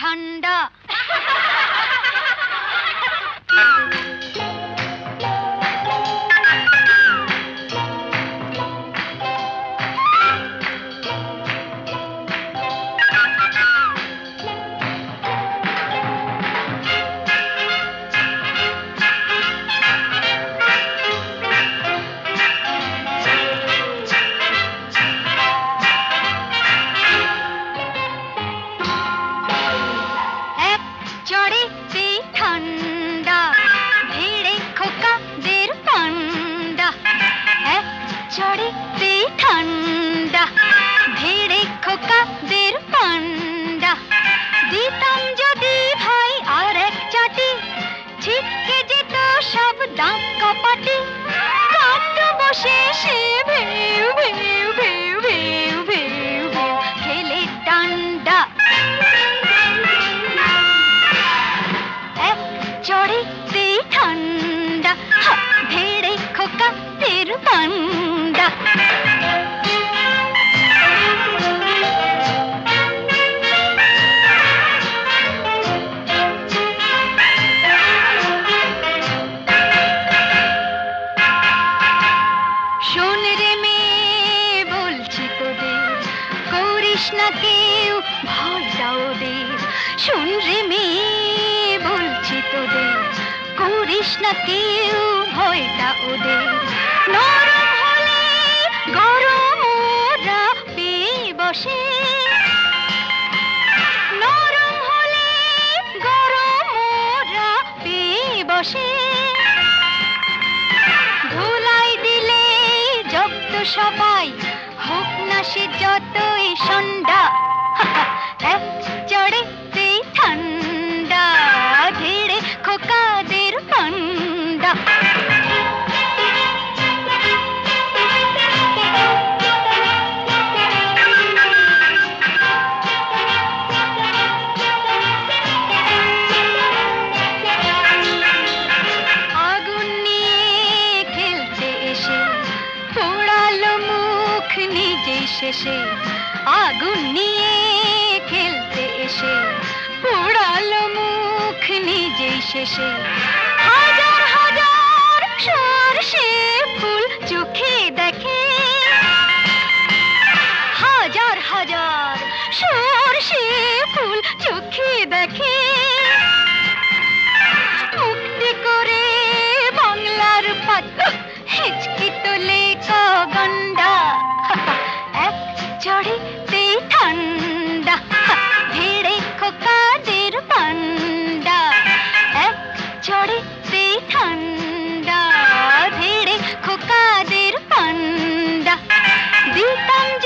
ঠান্ডা। ঠান্ডা ভিড়ে খোকাদের পান্ডা দিতাম যদি ভাই আর এক চাটি ছিটকে যেত সব দাঁত কপাটি কাঁদ বসে সে ভেউ ভেউ ভেউ ভেউ ভেউ ভেউ খেলে ডান্ডা এক চড়েতে ঠান্ডা ভিড়ে খোকাদের পান্ডা না কেউ ভয়টা ওদের শুন রে মেয়ে বলছি তোদের করিস না কেউ ভয়টা ওদের নরম হলে গরম ওরা পেয়ে বসে নরম হলে গরম ওরা পেয়ে বসে ধুলাই দিলে জব্দ সবাই হোক না সে যতই সন্ধ্যা এক চড়েতে ঠান্ডা ধীরে খোকাদের পান্ডা আগুন নিয়ে খেলতে এসে পোড়ালো মুখ নিজেই শেষে আগুন নিয়ে খেলতে এসে পোড়ালো মুখ নিজেই শেষে হাজার হাজার সরষে ফুল চোখে দেখে হাজার হাজার সরষে ফুল চোখে দেখে মুক্তি করে বাংলার পাত হেঁচকি তোলে গন্ডা এক চড়েতে ঠান্ডা ভিড়ে খোকাদের পান্ডা এক চড়েতে ঠান্ডা ভিড়ে খোকাদের পান্ডা দিতাম